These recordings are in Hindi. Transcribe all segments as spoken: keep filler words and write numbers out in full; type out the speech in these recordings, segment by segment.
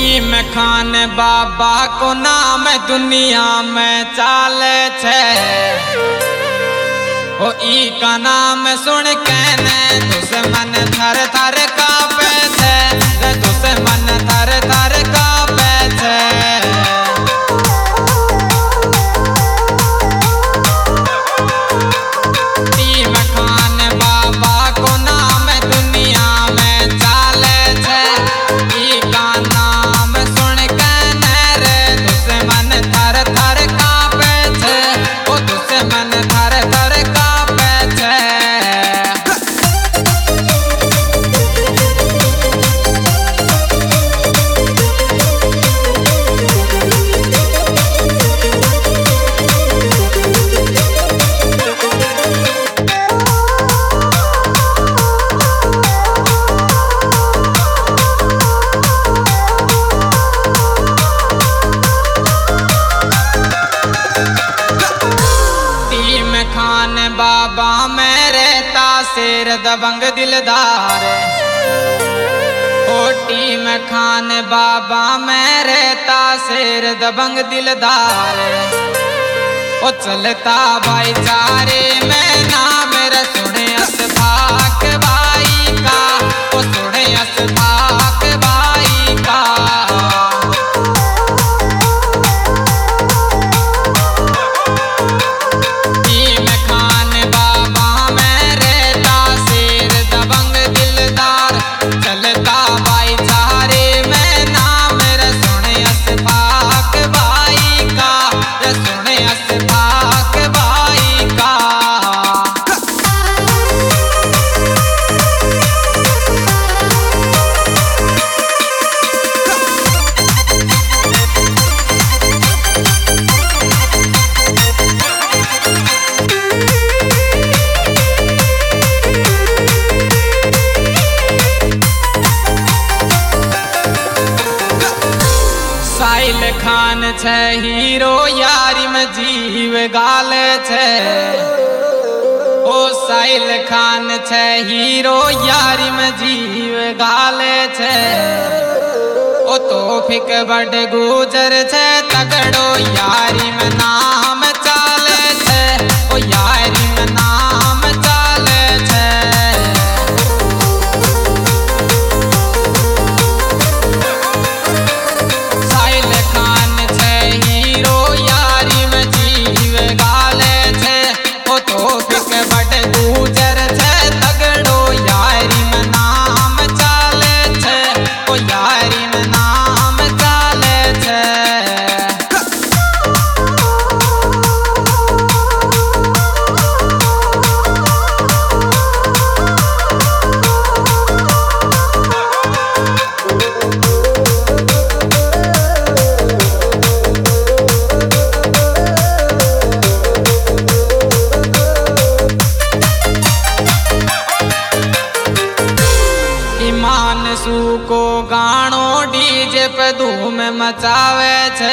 टीम खान बाबा को नाम दुनिया में चाले छे। ओ ई का नाम सुन के ने दुश्मन थर थर कांपे छे, दुश्मन थर थर कांपे छे। टीम खान बाबा को नाम दुनिया में चाले छे। ई का नाम सुन के ने रे दुश्मन थर थर कांपे छे, ओ दुश्मन थर थर कांपे छे। खान बाबा मेरे तासेर दबंग दिलदार। ओ टीम खान बाबा मेरे तासेर दबंग दिलदार। ओ चलता भाईचारे में नाम रे सुने असफाक भाई का, ओ सुने असफाक भाई का। साहिल खान छे हीरो यारी में जीव गाले छे। ओ साहिल खान छे हीरो यारी में जीव गाले छे। ओ तौफीक बड़ गुजर छे तगड़ो यारी में नाम चाले छे, ओ यारी में नाम चाले छे। सू को गानो डीजे पे धूम मचावे छे।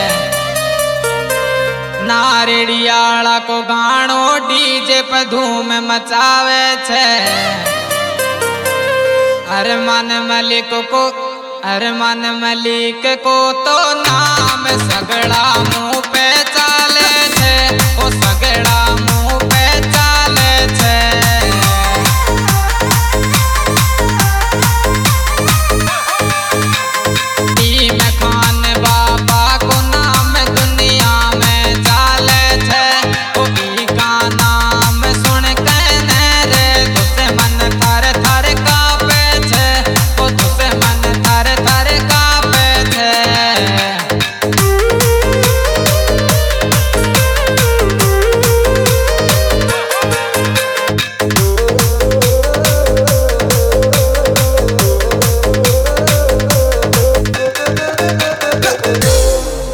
नारेडियाला को गानो डीजे पे धूम मचावे छे। अरमान मलिक को अरमान मलिक को तो नाम सगड़ा मुँह